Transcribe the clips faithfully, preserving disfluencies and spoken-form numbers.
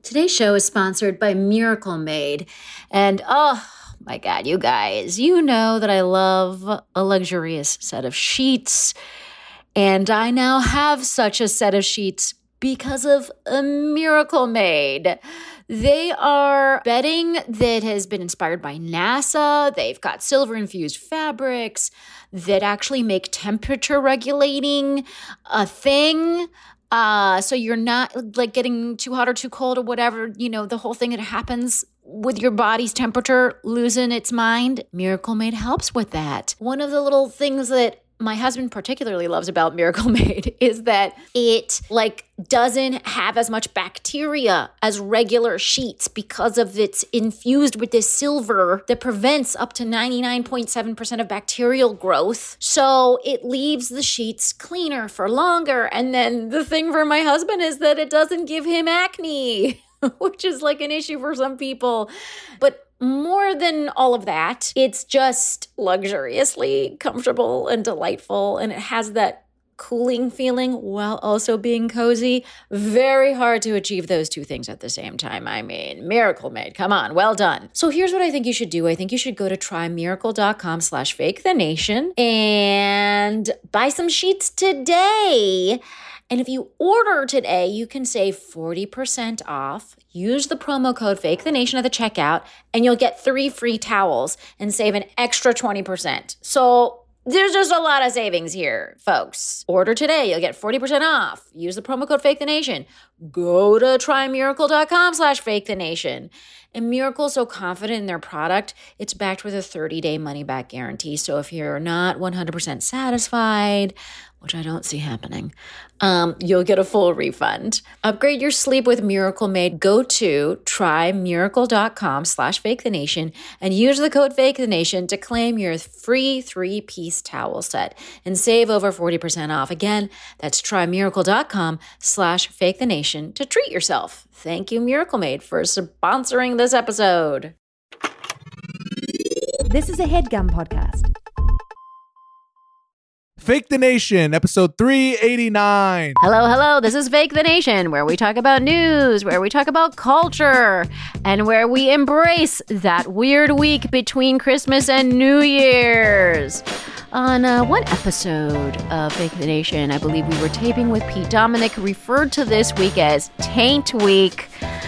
Today's show is sponsored by Miracle Made. And oh my God, you guys, you know that I love a luxurious set of sheets. And I now have such a set of sheets because of a Miracle Made. They are bedding that has been inspired by NASA. They've got silver-infused fabrics that actually make temperature regulating a thing. Uh, so you're not like getting too hot or too cold or whatever, you know, the whole thing that happens with your body's temperature losing its mind. Miracle Made helps with that. One of the little things that my husband particularly loves about Miracle Made is that it like doesn't have as much bacteria as regular sheets because of it's infused with this silver that prevents up to ninety-nine point seven percent of bacterial growth. So it leaves the sheets cleaner for longer. And then the thing for my husband is that it doesn't give him acne, which is like an issue for some people. But more than all of that, it's just luxuriously comfortable and delightful, and it has that cooling feeling while also being cozy. Very hard to achieve those two things at the same time. I mean, Miracle Made, come on, well done. So here's what I think you should do. I think you should go to trymiracle.com slash fake the nation and buy some sheets today. And if you order today, you can save forty percent off. Use the promo code FAKETHENATION at the checkout, and you'll get three free towels and save an extra twenty percent. So there's just a lot of savings here, folks. Order today. You'll get forty percent off. Use the promo code FAKETHENATION. Go to trymiracle.com slash FAKETHENATION. And Miracle's so confident in their product, it's backed with a thirty-day money-back guarantee. So if you're not one hundred percent satisfied, which I don't see happening, um, you'll get a full refund. Upgrade your sleep with Miracle Made. Go to trymiracle.com slash fakethenation and use the code FAKETHENATION to claim your free three-piece towel set and save over forty percent off. Again, that's trymiracle.com slash fakethenation to treat yourself. Thank you, Miracle Made, for sponsoring this episode. This is a HeadGum podcast. Fake the Nation, episode three eighty-nine. Hello, hello. This is Fake the Nation, where we talk about news, where we talk about culture, and where we embrace that weird week between Christmas and New Year's. On uh, one episode of Fake the Nation, I believe we were taping with Pete Dominic, referred to this week as Taint Week.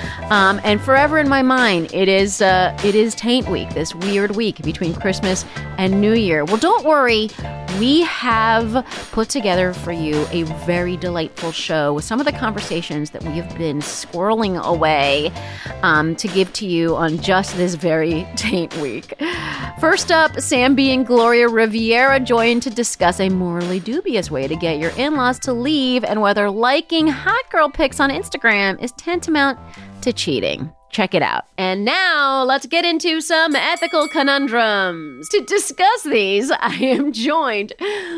Um, and forever in my mind, it is uh, it is Taint Week, this weird week between Christmas and New Year. Well, don't worry. We have put together for you a very delightful show with some of the conversations that we have been squirreling away um, to give to you on just this very Taint Week. First up, Sam B and Gloria Riviera joined to discuss a morally dubious way to get your in-laws to leave and whether liking hot girl pics on Instagram is tantamount to cheating. Check it out. And now let's get into some ethical conundrums. To discuss these, I am joined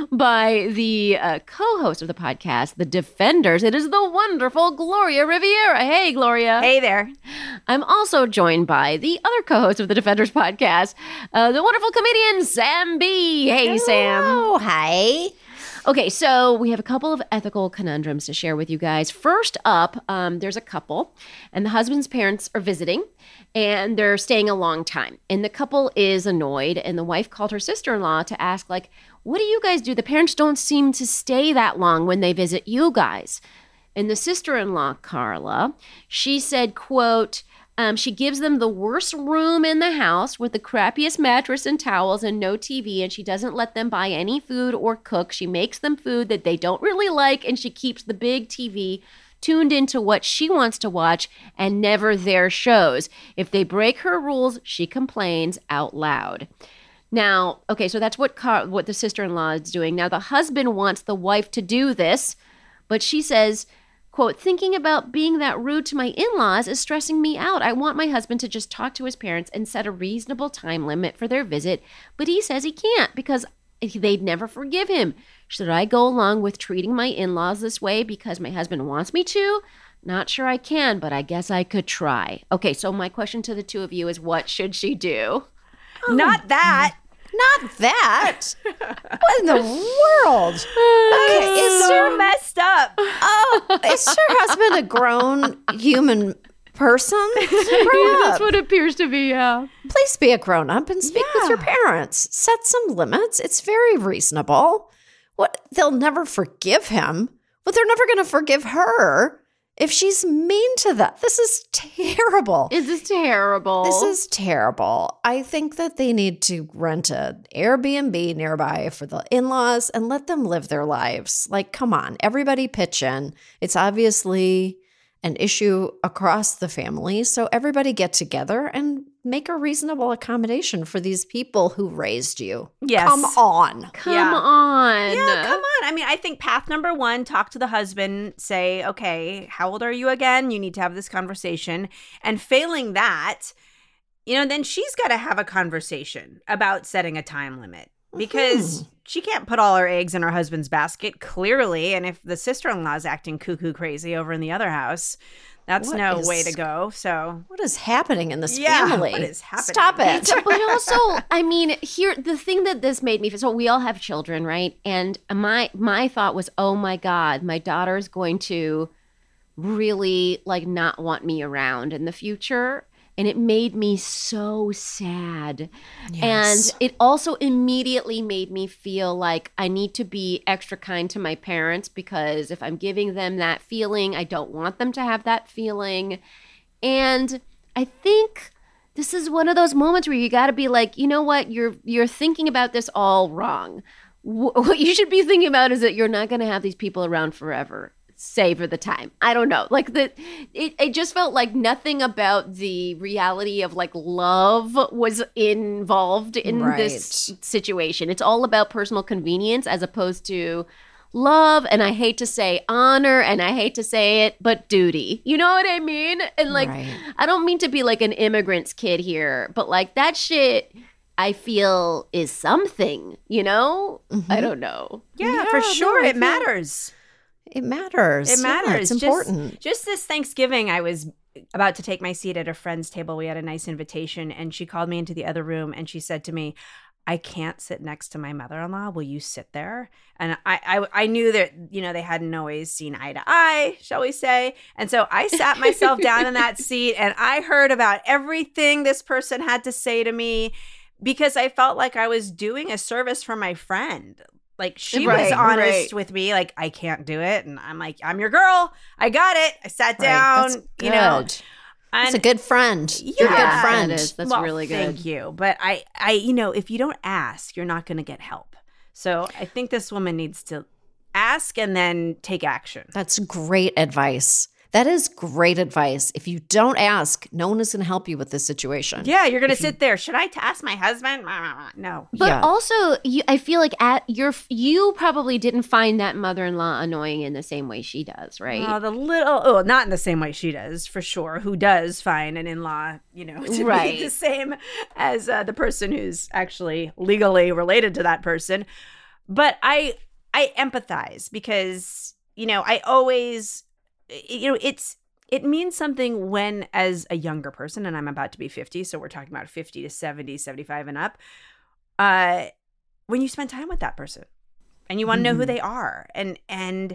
by the uh, co-host of the podcast, The Defenders. It is the wonderful Gloria Riviera. Hey, Gloria. Hey there. I'm also joined by the other co-host of the Defenders podcast, uh, the wonderful comedian Sam B. Hey, Hello. Sam. Oh, hi. Okay, so we have a couple of ethical conundrums to share with you guys. First up, um, there's a couple, and the husband's parents are visiting, and they're staying a long time. And the couple is annoyed, and the wife called her sister-in-law to ask, like, what do you guys do? The parents don't seem to stay that long when they visit you guys. And the sister-in-law, Carla, she said, quote, Um, she gives them the worst room in the house with the crappiest mattress and towels and no T V, and she doesn't let them buy any food or cook. She makes them food that they don't really like, and she keeps the big T V tuned into what she wants to watch and never their shows. If they break her rules, she complains out loud. Now, okay, so that's what Car- what the sister-in-law is doing. Now, the husband wants the wife to do this, but she says, quote, thinking about being that rude to my in-laws is stressing me out. I want my husband to just talk to his parents and set a reasonable time limit for their visit, but he says he can't because they'd never forgive him. Should I go along with treating my in-laws this way because my husband wants me to? Not sure I can, but I guess I could try. Okay, so my question to the two of you is, what should she do? Oh. Not that. Not that. What in the world? Okay, It's is so her messed up? Oh, is her husband a grown human person. Grow Yeah, up. that's what it appears to be, yeah. Please be a grown up and speak with your Yeah. parents. Set some limits. It's very reasonable. What they'll never forgive him, but they're never going to forgive her if she's mean to them. This is terrible. This is terrible. This is terrible. I think that they need to rent an Airbnb nearby for the in-laws and let them live their lives. Like, come on, everybody pitch in. It's obviously an issue across the family. So everybody get together and make a reasonable accommodation for these people who raised you. Yes. Come on. Come Yeah. on. Yeah, come on. I mean, I think path number one, talk to the husband, say, okay, how old are you again? You need to have this conversation. And failing that, you know, then she's got to have a conversation about setting a time limit because she can't put all her eggs in her husband's basket, clearly. And if the sister-in-law is acting cuckoo crazy over in the other house, that's What no is- way to go. So, What is happening in this Yeah, family? what is happening? Stop it. But also, I mean, here the thing that this made me so we all have children, right? And my my thought was, oh my God, my daughter's going to really like not want me around in the future. And it made me so sad. Yes. And it also immediately made me feel like I need to be extra kind to my parents because if I'm giving them that feeling, I don't want them to have that feeling. And I think this is one of those moments where you got to be like, you know what, you're you're thinking about this all wrong. Wh- What you should be thinking about is that you're not going to have these people around forever. Savor the time. I don't know. Like the, it, it just felt like nothing about the reality of like love was involved in this Right. situation. It's all about personal convenience as opposed to love, and I hate to say honor, and I hate to say it, but duty. You know what I mean? And like, Right. I don't mean to be like an immigrant's kid here, but like that shit I feel is something, you know? I don't know. yeah, Yeah, for no, sure. I it feel- matters. It matters. It Yeah, matters. it's Just- important. Just, this Thanksgiving, I was about to take my seat at a friend's table. We had a nice invitation, and she called me into the other room and she said to me, I can't sit next to my mother-in-law. Will you sit there? And I, I, I knew that, you know, they hadn't always seen eye to eye, shall we say. And so I sat myself down in that seat and I heard about everything this person had to say to me because I felt like I was doing a service for my friend. Like she was Right, honest right. with me, like I can't do it, and I'm like, I'm your girl. I got it. I sat Right. down. That's You know, good. and That's a good friend. You're a Yeah. good friend. That is. That's well, really good. Thank you, but I, I, you know, if you don't ask, you're not going to get help. So I think this woman needs to ask and then take action. That's great advice. That is great advice. If you don't ask, no one is going to help you with this situation. Yeah, you're going to sit there. Should I t- ask my husband? No. But Yeah. also, you, I feel like at your you probably didn't find that mother-in-law annoying in the same way she does, right? Oh, the little, oh, not in the same way she does, for sure. Who does find an in-law, you know, to Right. be the same as uh, the person who's actually legally related to that person. But I, I empathize because, you know, I always, you know, it's, it means something when, as a younger person, and I'm about to be fifty, so we're talking about fifty to seventy, seventy-five and up, uh, when you spend time with that person and you want to know who Mhm. they are. And, and,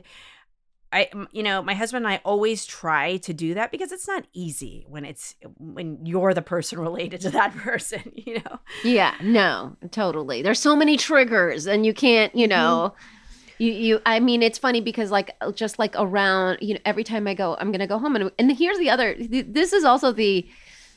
I, you know, my husband and I always try to do that because it's not easy when it's when you're the person related to that person, you know. Yeah, no, totally. There's so many triggers, and you can't, you know, you you. I mean, it's funny because like just like around, you know, every time I go, I'm gonna go home, and and here's the other. This is also the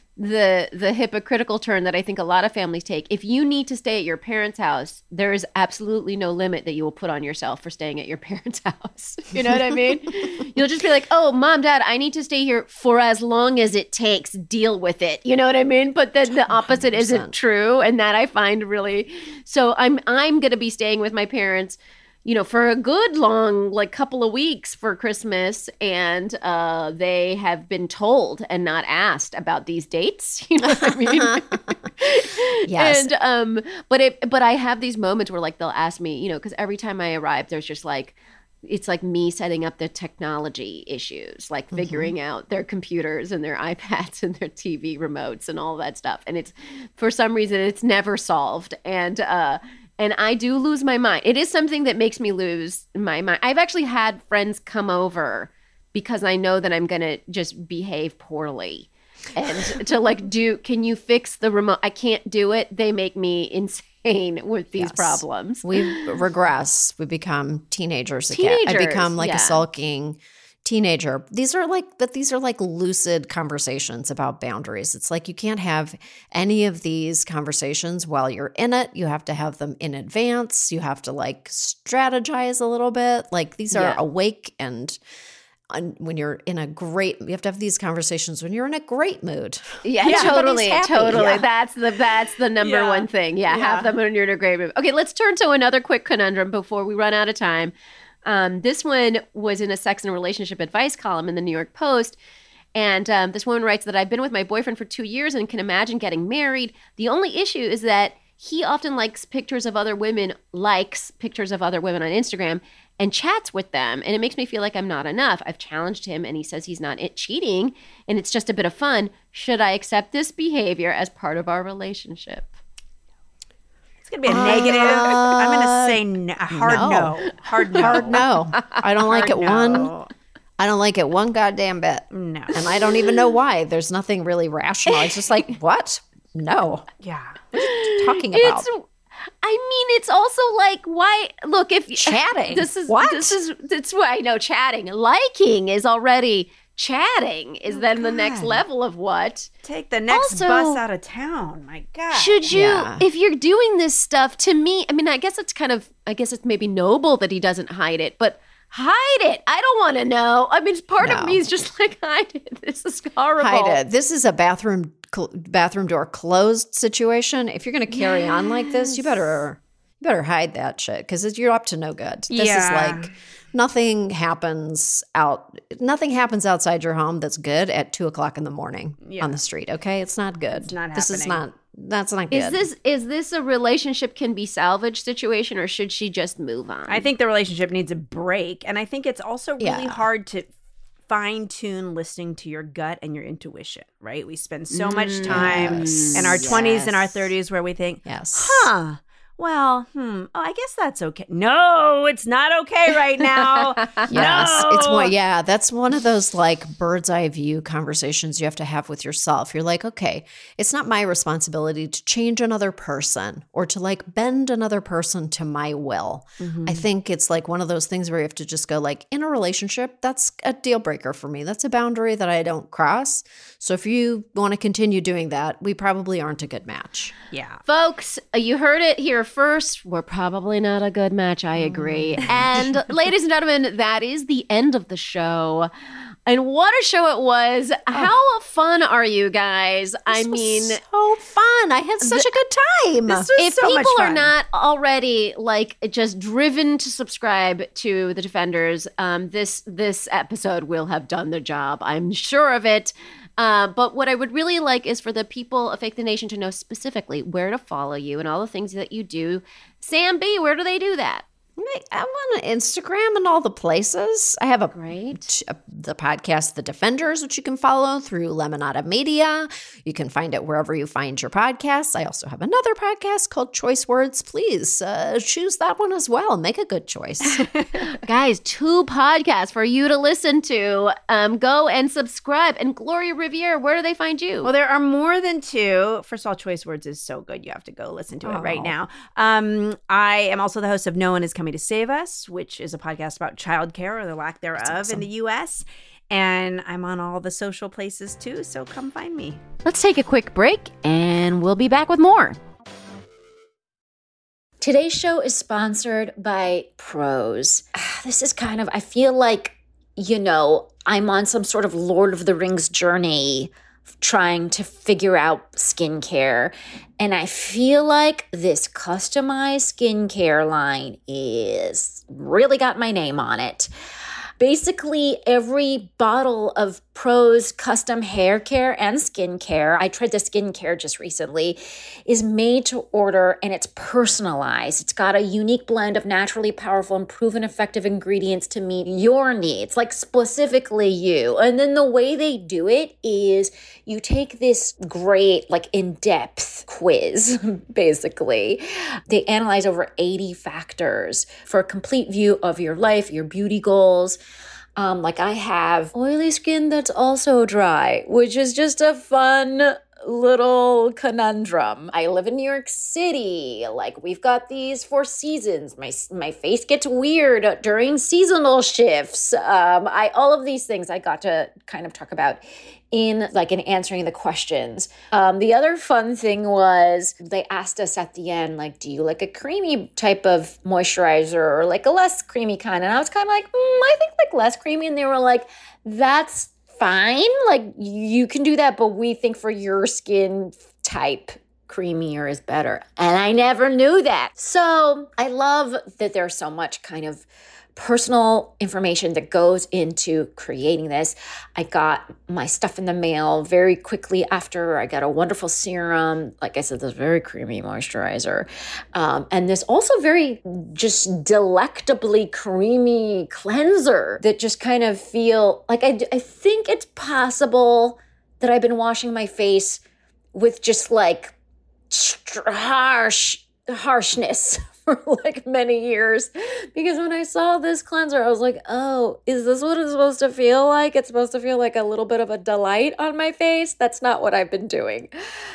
the the hypocritical turn that I think a lot of families take. If you need to stay at your parents' house, there is absolutely no limit that you will put on yourself for staying at your parents' house. You know what I mean? You'll just be like, "Oh, mom, dad, I need to stay here for as long as it takes. Deal with it." You know what I mean? But then the opposite is isn't true, and that I find really. So I'm I'm gonna be staying with my parents, you know, for a good long, like couple of weeks for Christmas. And uh, they have been told and not asked about these dates. You know what I mean? Yes. And, um, but it, but I have these moments where like, they'll ask me, you know, cause every time I arrive, there's just like, it's like me setting up the technology issues, like figuring out their computers and their iPads and their T V remotes and all that stuff. And it's, for some reason, it's never solved. And, uh, And I do lose my mind. It is something that makes me lose my mind. I've actually had friends come over because I know that I'm going to just behave poorly. And to like do, can you fix the remote? I can't do it. They make me insane with these Yes. problems. We regress. We become teenagers again. I Teenagers, become like yeah. a sulking teenager. These are like, but these are like lucid conversations about boundaries. It's like you can't have any of these conversations while you're in it. You have to have them in advance. You have to like strategize a little bit. Like these are Yeah. awake and and when you're in a great, you have to have these conversations when you're in a great mood. Yeah, Yeah, totally, everybody's happy. totally. Yeah. That's the that's the number Yeah. one thing. Yeah, Yeah. have them when you're in a great mood. Okay, let's turn to another quick conundrum before we run out of time. Um, this one was in a sex and relationship advice column in the New York Post. And um, this woman writes that I've been with my boyfriend for two years and can imagine getting married. The only issue is that he often likes pictures of other women, likes pictures of other women on Instagram and chats with them. And it makes me feel like I'm not enough. I've challenged him and he says he's not it cheating and it's just a bit of fun. Should I accept this behavior as part of our relationship? It's going to be a negative. I'm going to say no, hard no. no. Hard no. Hard no. I don't like it Hard one. no. I don't like it one goddamn bit. No. And I don't even know why. There's nothing really rational. It's just like, what? No. Yeah. Talking about It's I mean, it's also like, why? Look, if Chatting. this is What? this is that's why I know chatting. Liking is already chatting. Is Oh, then the next God. level of what? Take the next Also- bus out of town. My God. Should you, Yeah. if you're doing this stuff? To me, I mean, I guess it's kind of, I guess it's maybe noble that he doesn't hide it, but hide it. I don't want to know. I mean, part No. of me is just like, hide it. This is horrible. hide it. This is a bathroom cl- bathroom door closed situation. If you're going to carry on like this, you better you better hide that shit because you're up to no good. This Yeah. is like nothing happens out. Nothing happens outside your home that's good at two o'clock in the morning Yeah. on the street. Okay, it's not good. It's not This is happening. not. That's not good. Is this is this a relationship can be salvaged situation, or should she just move on? I think the relationship needs a break. And I think it's also really Yeah. hard to fine tune listening to your gut and your intuition, right? We spend so much time Yes. in our twenties and our Yes. thirties where we think, Yes. huh, well, hmm, oh, I guess that's okay. No, it's not okay right now. Yes, no. it's one. Yeah, that's one of those like bird's eye view conversations you have to have with yourself. You're like, okay, it's not my responsibility to change another person or to like bend another person to my will. I think it's like one of those things where you have to just go like, in a relationship, that's a deal breaker for me. That's a boundary that I don't cross. So if you want to continue doing that, we probably aren't a good match. Yeah. Folks, uh, you heard it here first. We're probably not a good match. I agree. And ladies and gentlemen, that is the end of the show. And what a show it was. How fun are you guys? I This was mean, so fun. I had such a good time. This was if so much people are fun. not already like just driven to subscribe to the Defenders, um, this this episode will have done the job. I'm sure of it. Uh, but what I would really like is for the people of Fake the Nation to know specifically where to follow you and all the things that you do. Sam B, where do they do that? I'm on Instagram and all the places. I have a Great. the podcast The Defenders, which you can follow through Lemonada Media. You can find it wherever you find your podcasts. I also have another podcast called Choice Words. Please uh, choose that one as well. Make a good choice. Guys, two podcasts for you to listen to. Um, go and subscribe. And Gloria Riviere, where do they find you? Well, there are more than two. First of all, Choice Words is so good. You have to go listen to it right Oh. now. Um, I am also the host of No One Is Coming to Save Us, which is a podcast about childcare or the lack thereof awesome. in the U S. And I'm on all the social places too, so come find me. Let's take a quick break and we'll be back with more. Today's show is sponsored by Prose. This is kind of, I feel like, you know, I'm on some sort of Lord of the Rings journey trying to figure out skincare. And I feel like this customized skincare line is really got my name on it. Basically, every bottle of Prose custom hair care and skincare, I tried the skincare just recently, is made to order and it's personalized. It's got a unique blend of naturally powerful and proven effective ingredients to meet your needs, like specifically you. And then the way they do it is you take this great, like in-depth quiz, basically. They analyze over eighty factors for a complete view of your life, your beauty goals. Um, like I have oily skin that's also dry, which is just a fun little conundrum. I live in New York City. Like we've got these four seasons. My my face gets weird during seasonal shifts. Um, I all of these things I got to kind of talk about in like in answering the questions. Um, the other fun thing was they asked us at the end, like, do you like a creamy type of moisturizer or like a less creamy kind? And I was kind of like, mm, I think like less creamy. And they were like, that's fine. Like you can do that, but we think for your skin type, creamier is better. And I never knew that. So I love that there's so much kind of personal information that goes into creating this. I got my stuff in the mail very quickly after. I got a wonderful serum. Like I said, this very creamy moisturizer. Um, and this also very just delectably creamy cleanser that just kind of feel like I, I think it's possible that I've been washing my face with just like harsh harshness for like many years, because when I saw this cleanser, I was like, oh, is this what it's supposed to feel like? It's supposed to feel like a little bit of a delight on my face. That's not what I've been doing.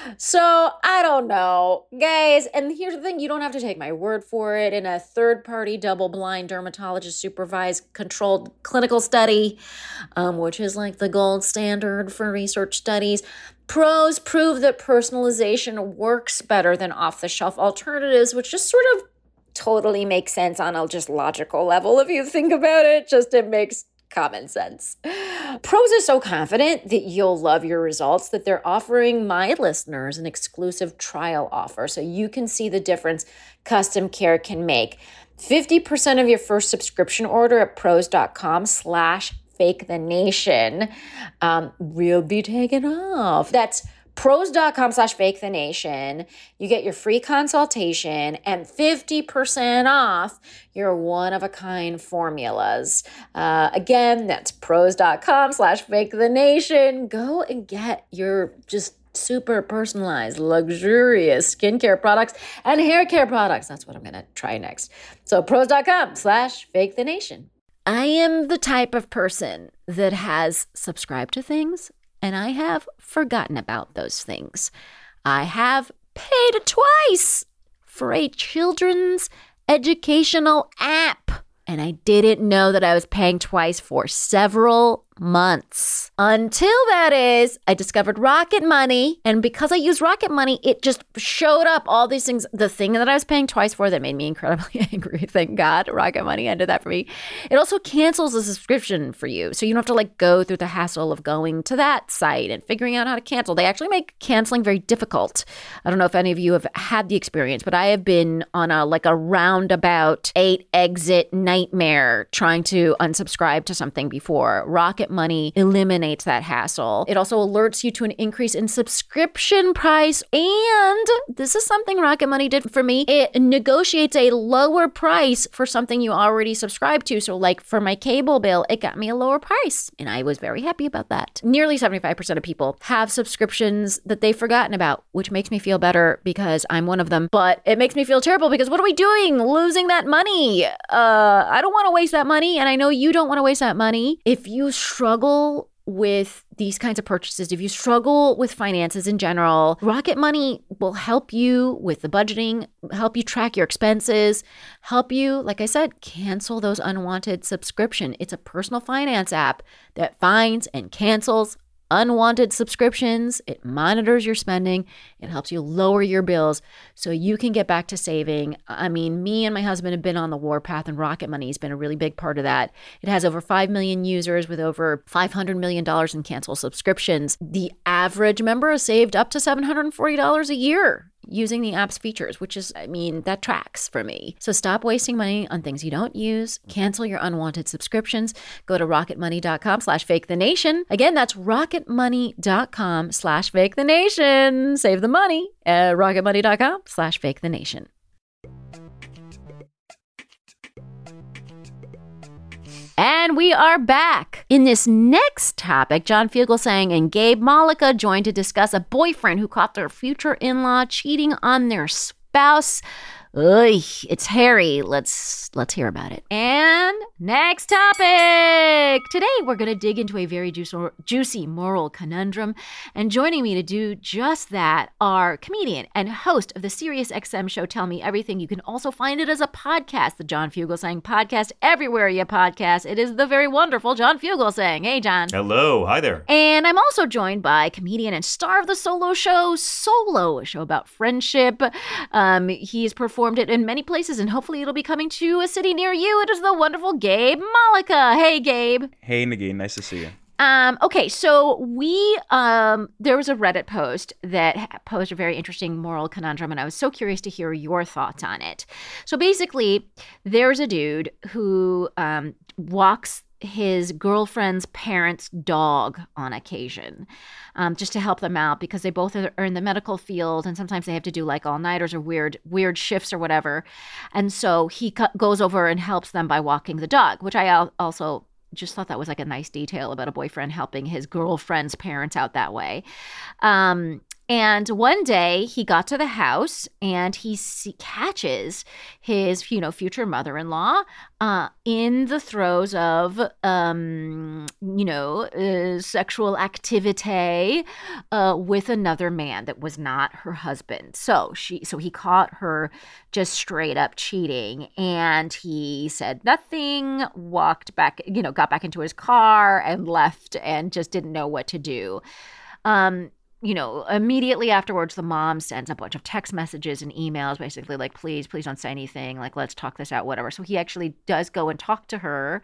So I don't know, guys. And here's the thing, you don't have to take my word for it. In a third-party double-blind dermatologist supervised controlled clinical study, um, which is like the gold standard for research studies, Prose prove that personalization works better than off-the-shelf alternatives, which just sort of totally makes sense on a just logical level. If you think about it, just it makes common sense. Prose is so confident that you'll love your results that they're offering my listeners an exclusive trial offer so you can see the difference custom care can make. fifty percent of your first subscription order at prose.com slash Fake the Nation um, will be taken off. That's prose.com slash fake the nation. You get your free consultation and fifty percent off your one-of-a-kind formulas. Uh, again, that's prose.com slash fake the nation. Go and get your just super personalized, luxurious skincare products and hair care products. That's what I'm going to try next. So prose.com slash fake the nation. I am the type of person that has subscribed to things and I have forgotten about those things. I have paid twice for a children's educational app, and I didn't know that I was paying twice for several months. Until that is, I discovered Rocket Money, and because I use Rocket Money, it just showed up all these things. The thing that I was paying twice for that made me incredibly angry. Thank God Rocket Money ended that for me. It also cancels the subscription for you, so you don't have to like go through the hassle of going to that site and figuring out how to cancel. They actually make canceling very difficult. I don't know if any of you have had the experience, but I have been on a like a roundabout eight exit nightmare trying to unsubscribe to something before. Rocket Money eliminates that hassle. It also alerts you to an increase in subscription price. And this is something Rocket Money did for me. It negotiates a lower price for something you already subscribe to. So like for my cable bill, it got me a lower price. And I was very happy about that. Nearly seventy-five percent of people have subscriptions that they've forgotten about, which makes me feel better because I'm one of them. But it makes me feel terrible because what are we doing? Losing that money. Uh, I don't want to waste that money. And I know you don't want to waste that money. If you struggle with these kinds of purchases, if you struggle with finances in general, Rocket Money will help you with the budgeting, help you track your expenses, help you, like I said, cancel those unwanted subscriptions. It's a personal finance app that finds and cancels unwanted subscriptions. It monitors your spending. It helps you lower your bills so you can get back to saving. I mean, me and my husband have been on the warpath, and Rocket Money has been a really big part of that. It has over five million users with over five hundred million dollars in canceled subscriptions. The average member has saved up to seven hundred forty dollars a year using the app's features, which is, I mean, that tracks for me. So stop wasting money on things you don't use. Cancel your unwanted subscriptions. Go to rocketmoney.com slash fake the nation. Again, that's rocketmoney.com slash fake the nation. Save the money at rocketmoney.com slash fake the nation. And we are back. In this next topic, John Fugelsang and Gabe Malika joined to discuss a boyfriend who caught their future in-law cheating on their spouse. Ugh, it's hairy. Let's let's hear about it. And next topic. Today we're going to dig into a very juicy, juicy moral conundrum. And joining me to do just that are comedian and host of the SiriusXM show Tell Me Everything. You can also find it as a podcast, the John Fugelsang podcast, everywhere you podcast. It is the very wonderful John Fugelsang. Hey, John. Hello. Hi there. And I'm also joined by comedian and star of the solo show, Solo, a show about friendship. Um, he's performed it in many places, and hopefully it'll be coming to a city near you. It is the wonderful Gabe Malika. Hey, Gabe. Hey, Nagin. Nice to see you. Um, okay, so we, um, there was a Reddit post that posed a very interesting moral conundrum, and I was so curious to hear your thoughts on it. So basically, there's a dude who um, walks his girlfriend's parents' dog on occasion, um, just to help them out because they both are in the medical field, and sometimes they have to do like all-nighters or weird weird shifts or whatever. And so he co- goes over and helps them by walking the dog, which I al- also just thought that was like a nice detail about a boyfriend helping his girlfriend's parents out that way. Um, and one day he got to the house and he see, catches his, you know, future mother-in-law uh, in the throes of, um, you know, uh, sexual activity uh, with another man that was not her husband. So she, so he caught her just straight up cheating, and he said nothing, walked back, you know, got back into his car and left, and just didn't know what to do. Um, You know, immediately afterwards, the mom sends a bunch of text messages and emails, basically like, please, please don't say anything. Like, let's talk this out, whatever. So he actually does go and talk to her.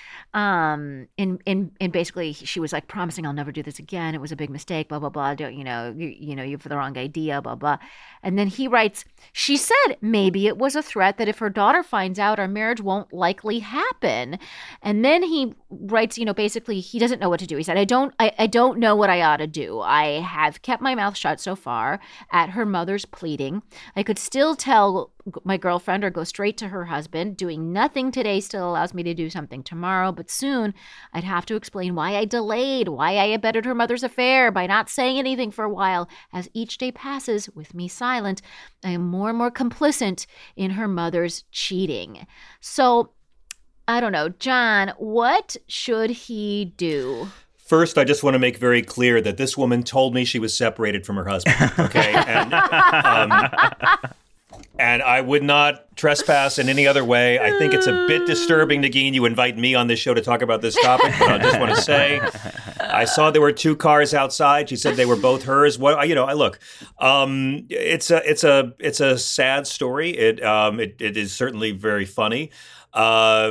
Um, and, and, and basically she was like promising, I'll never do this again. It was a big mistake, blah, blah, blah. Don't, you know, you, you know, you have the wrong idea, blah, blah. And then he writes, she said maybe it was a threat that if her daughter finds out, our marriage won't likely happen. And then he writes, you know, basically he doesn't know what to do. He said, I don't, I, I don't know what I ought to do. I have kept my mouth shut so far at her mother's pleading. I could still tell my girlfriend or go straight to her husband. Doing nothing today still allows me to do something tomorrow, but soon I'd have to explain why I delayed, why I abetted her mother's affair by not saying anything for a while. As each day passes, with me silent, I am more and more complicit in her mother's cheating. So, I don't know, John, what should he do? First, I just want to make very clear that this woman told me she was separated from her husband, okay? And, um, and I would not trespass in any other way. I think it's a bit disturbing, Nagin, you invite me on this show to talk about this topic, but I just want to say, I saw there were two cars outside. She said they were both hers. What, you know, I look, um, it's a, it's a, it's a sad story. It, um, it, it is certainly very funny. Uh,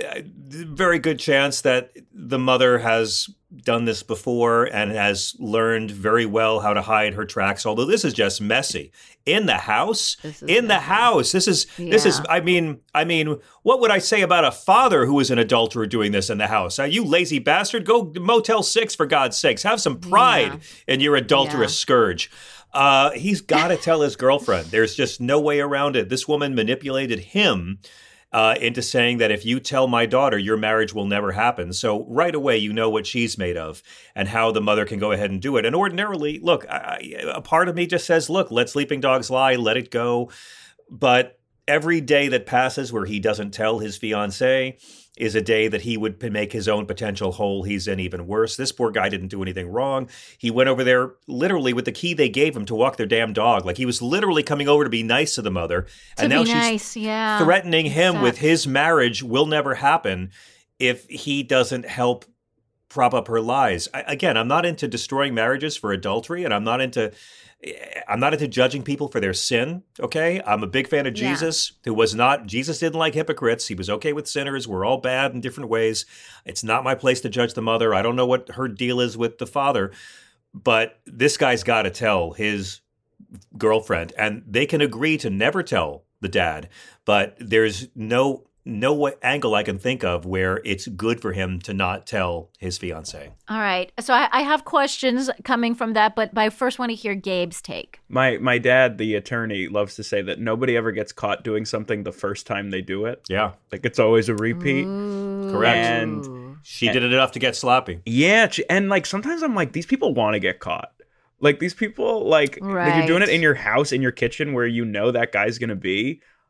very good chance that the mother has done this before and has learned very well how to hide her tracks. Although this is just messy in the house, in the house. This is yeah. this is. I mean, I mean, what would I say about a father who is an adulterer doing this in the house? Uh, you lazy bastard, go Motel Six for God's sakes. Have some pride yeah. in your adulterous yeah. scourge. Uh, he's got to tell his girlfriend. There's just no way around it. This woman manipulated him Uh, into saying that if you tell my daughter, your marriage will never happen. So right away, you know what she's made of and how the mother can go ahead and do it. And ordinarily, look, I, a part of me just says, look, let sleeping dogs lie, let it go. But every day that passes where he doesn't tell his fiancée is a day that he would make his own potential hole he's in even worse. This poor guy didn't do anything wrong. He went over there literally with the key they gave him to walk their damn dog. Like he was literally coming over to be nice to the mother. To and now be she's nice, yeah. threatening him Sucks. with his marriage will never happen if he doesn't help prop up her lies. I, again, I'm not into destroying marriages for adultery, and I'm not into I'm not into judging people for their sin, okay? I'm a big fan of Yeah. Jesus, who was not, Jesus didn't like hypocrites. He was okay with sinners. We're all bad in different ways. It's not my place to judge the mother. I don't know what her deal is with the father, but this guy's got to tell his girlfriend, and they can agree to never tell the dad, but there's no no way, angle I can think of where it's good for him to not tell his fiancée. All right. So I, I have questions coming from that, but I first want to hear Gabe's take. My my dad, the attorney, loves to say that nobody ever gets caught doing something the first time they do it. Yeah. Like it's always a repeat. Ooh. Correct. And She did it enough to get sloppy. yeah, and like sometimes I'm like, these people want to get caught. Like these people, like, like Right. you're doing it in your house, in your kitchen, where you know that guy's gonna be.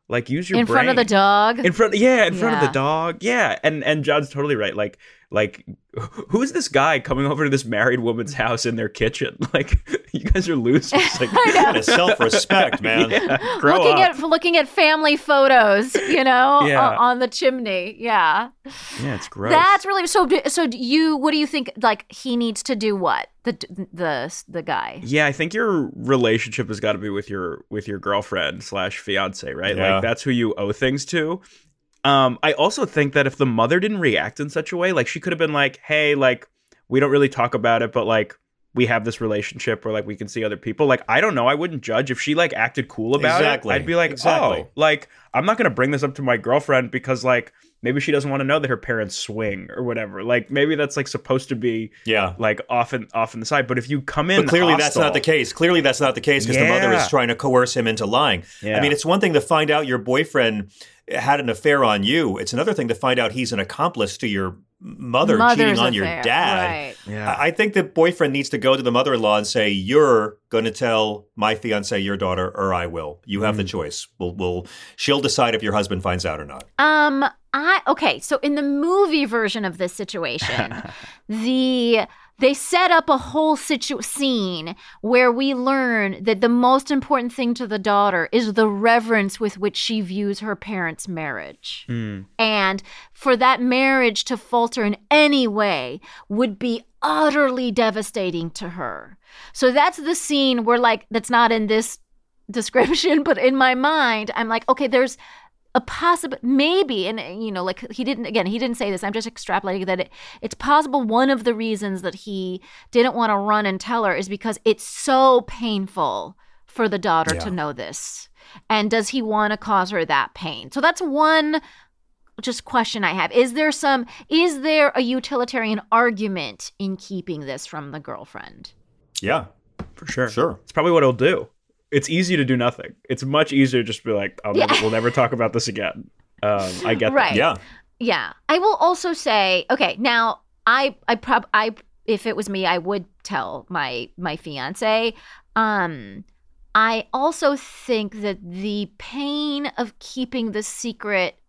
Like, use your in brain. front of the dog. In front, yeah, in front of Yeah. the dog, yeah. And and John's totally right. Like, like, who's this guy coming over to this married woman's house in their kitchen? Like, you guys are losers. Like, Kind of self-respect, man. yeah, grow looking up. at looking at family photos, you know, Yeah. o- on the chimney. Yeah, Yeah, it's gross. that's really so. do- So do you, what do you think? Like, he needs to do what? The the the guy. Yeah, I think your relationship has got to be with your with your girlfriend slash fiance, right? Yeah. Like, that's who you owe things to. Um, I also think that if the mother didn't react in such a way, like, she could have been like, "Hey, like, we don't really talk about it, but like, we have this relationship where like we can see other people." Like, I don't know, I wouldn't judge if she like acted cool about Exactly. it. I'd be like, Exactly. "Oh, like, I'm not gonna bring this up to my girlfriend because like maybe she doesn't want to know that her parents swing or whatever. Like, maybe that's like supposed to be Yeah. like off and off in the side. But if you come in, But clearly that's hostile- not the case. Clearly that's not the case because the mother Yeah. is trying to coerce him into lying. Yeah. I mean, it's one thing to find out your boyfriend had an affair on you. It's another thing to find out he's an accomplice to your mother Mother's cheating on your affair, dad. Right. Yeah. I I think the boyfriend needs to go to the mother-in-law and say, "You're going to tell my fiance your daughter, or I will. You have the choice. We'll, we'll, she'll decide if your husband finds out or not." Um, I okay. So in the movie version of this situation, the they set up a whole situ- scene where we learn that the most important thing to the daughter is the reverence with which she views her parents' marriage. Mm. And for that marriage to falter in any way would be utterly devastating to her. So that's the scene where, like, that's not in this description, but in my mind, I'm like, okay, there's a possible, maybe, and you know, like he didn't, again, he didn't say this, I'm just extrapolating that it, it's possible one of the reasons that he didn't want to run and tell her is because it's so painful for the daughter Yeah. to know this. And does he want to cause her that pain? So that's one just question I have. Is there some, is there a utilitarian argument in keeping this from the girlfriend? Yeah, For sure. sure. It's probably what he'll do. It's easy to do nothing. It's much easier to just be like, I'll never, Yeah. we'll never talk about this again. Um, I get Right. that. Yeah. Yeah. I will also say, okay, now I I prob I if it was me, I would tell my my fiance. Um I also think that the pain of keeping the secret,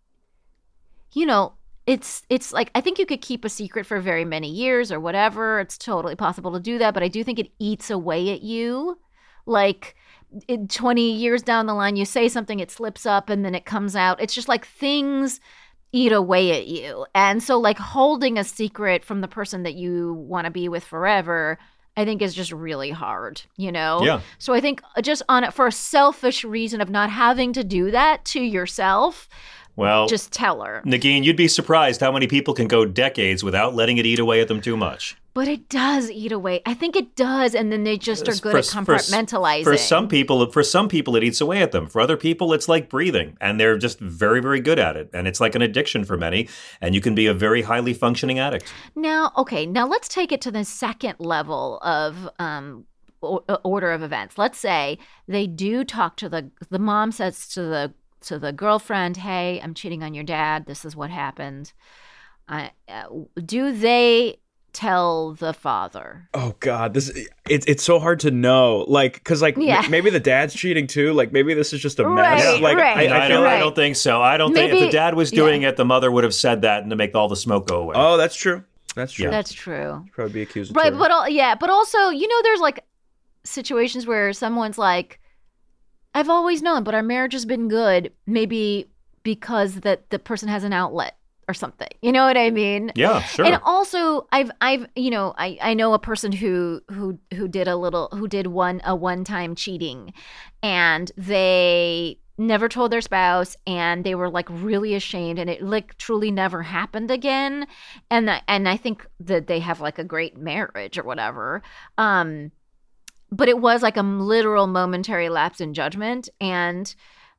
you know, it's it's like I think you could keep a secret for very many years or whatever. It's totally possible to do that, but I do think it eats away at you. Like in twenty years down the line, you say something, it slips up and then it comes out. It's just like things eat away at you. And so like holding a secret from the person that you want to be with forever, I think is just really hard, you know? Yeah. So I think just on it for a selfish reason of not having to do that to yourself, Well, just tell her. Nagin, you'd be surprised how many people can go decades without letting it eat away at them too much. But it does eat away. I think it does, and then they just are good For- at for- compartmentalizing. For some people, for some people, it eats away at them. For other people, it's like breathing, and they're just very, very good at it. And it's like an addiction for many, and you can be a very highly functioning addict. Now, okay, now let's take it to the second level of um, o- order of events. Let's say they do talk to the the mom says to the to the girlfriend, "Hey, I'm cheating on your dad. This is what happened." Uh, uh, do they tell the father? Oh God, this it's it's so hard to know. Like, because like m- Yeah. maybe the dad's cheating too. Like maybe this is just a mess. Right, like right. I, No, I I, feel don't, like I don't think so. I don't think if Maybe- the dad was doing it, the mother would have said that and to make all the smoke go away. oh, that's true. That's true. Yeah. That's true. Probably be accusatory. Right, but al- yeah, but also, you know, there's like situations where someone's like, "I've always known, but our marriage has been good." Maybe because that the person has an outlet or something. You know what I mean? Yeah, sure. And also, I've I've you know I, I know a person who who who did a little who did one a one time cheating, and they never told their spouse, and they were like really ashamed, and it like truly never happened again. And I, and I think that they have like a great marriage or whatever. Um, but it was like a literal momentary lapse in judgment, and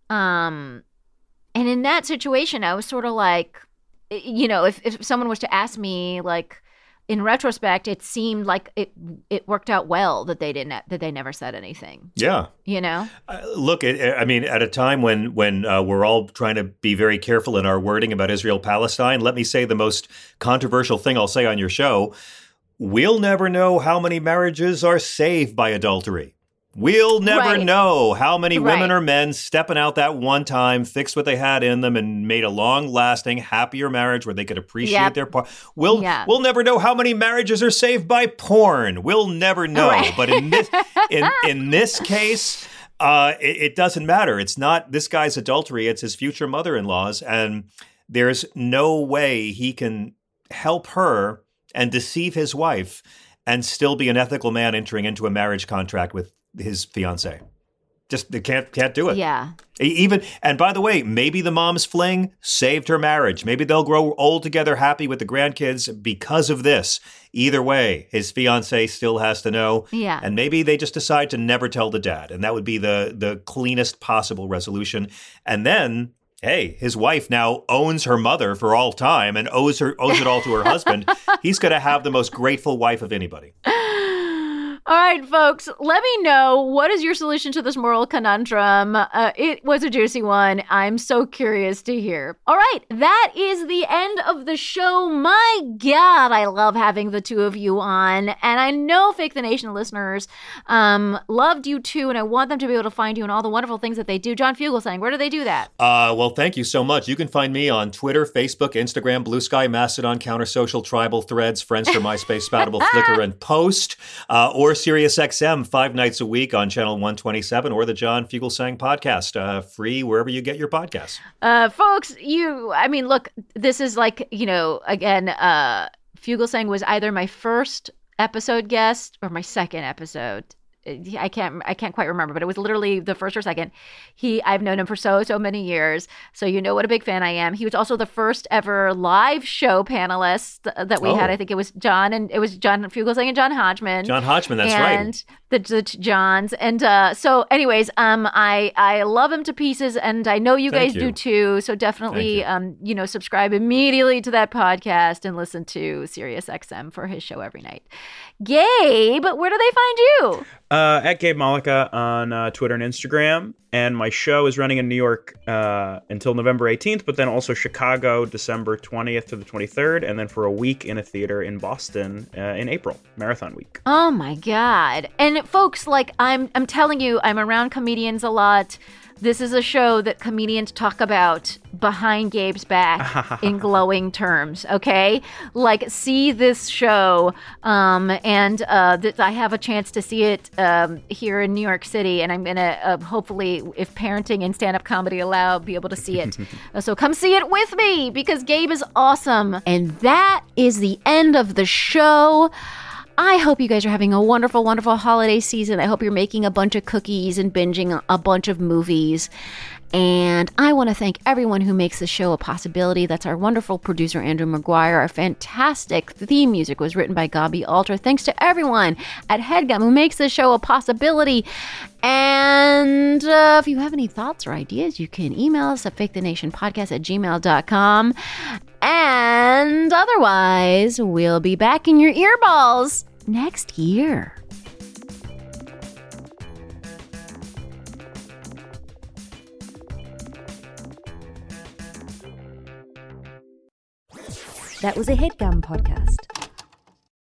um, and in that situation, I was sort of like, you know, if, if someone was to ask me, like, in retrospect, it seemed like it it worked out well that they didn't that they never said anything. yeah. You know, Uh, look, it, I mean, at a time when when uh, we're all trying to be very careful in our wording about Israel-Palestine, let me say the most controversial thing I'll say on your show. We'll never know how many marriages are saved by adultery. We'll never Right. know how many women Right. or men stepping out that one time, fixed what they had in them, and made a long-lasting, happier marriage where they could appreciate Yep. their part. We'll Yeah. we'll never know how many marriages are saved by porn. We'll never know. Right. But in this in in this case, uh, it, it doesn't matter. It's not this guy's adultery. It's his future mother-in-law's, and there's no way he can help her and deceive his wife and still be an ethical man entering into a marriage contract with his fiance. Just they can't can't do it. Yeah. E- Even and by the way, maybe the mom's fling saved her marriage. Maybe they'll grow old together, happy with the grandkids because of this. Either way, his fiance still has to know. Yeah. And maybe they just decide to never tell the dad, and that would be the the cleanest possible resolution. And then, hey, his wife now owns her mother for all time and owes her owes it all to her husband. He's going to have the most grateful wife of anybody. All right, folks, let me know, what is your solution to this moral conundrum? Uh, it was a juicy one. I'm so curious to hear. All right, that is the end of the show. My God, I love having the two of you on. And I know Fake the Nation listeners um, loved you too, and I want them to be able to find you and all the wonderful things that they do. John Fugelsang, where do they do that? Uh, well, thank you so much. You can find me on Twitter, Facebook, Instagram, Blue Sky, Mastodon, Counter Social, Tribal, Threads, Friendster, MySpace, Spoutable, Flickr, and Post, uh, or SiriusXM five nights a week on Channel one twenty-seven, or the John Fugelsang podcast, uh, free wherever you get your podcasts. Uh, folks, you, I mean, look, this is like, you know, again, uh, Fugelsang was either my first episode guest or my second episode. I can't I can't quite remember, but it was literally the first or second. He I've known him for so so many years, so you know what a big fan I am. He was also the first ever live show panelist that we Oh. had. I think it was John and it was John Fugelsang and John Hodgman. John Hodgman, that's and right. the, the Johns. And uh, so, anyways, um, I I love him to pieces, and I know you Thank guys you. do too. So definitely, Thank you. um, you know, subscribe immediately to that podcast and listen to SiriusXM for his show every night. Gabe, where do they find you? Uh, at Gabe Malika on uh, Twitter and Instagram. And my show is running in New York uh, until November eighteenth, but then also Chicago, December twentieth to the twenty-third, and then for a week in a theater in Boston uh, in April, Marathon Week. Oh my God. And folks, like I'm I'm telling you, I'm around comedians a lot. This is a show that comedians talk about behind Gabe's back in glowing terms, okay? Like, see this show, um, and uh, th- I have a chance to see it um, here in New York City, and I'm going to uh, hopefully, if parenting and stand-up comedy allow, be able to see it. Uh, so come see it with me, because Gabe is awesome. And that is the end of the show. I hope you guys are having a wonderful, wonderful holiday season. I hope you're making a bunch of cookies and binging a bunch of movies. And I want to thank everyone who makes the show a possibility. That's our wonderful producer, Andrew McGuire. Our fantastic theme music was written by Gabi Alter. Thanks to everyone at HeadGum who makes the show a possibility. And uh, if you have any thoughts or ideas, you can email us at fake the nation podcast at gmail dot com. And otherwise, we'll be back in your earballs next year. That was a HeadGum podcast.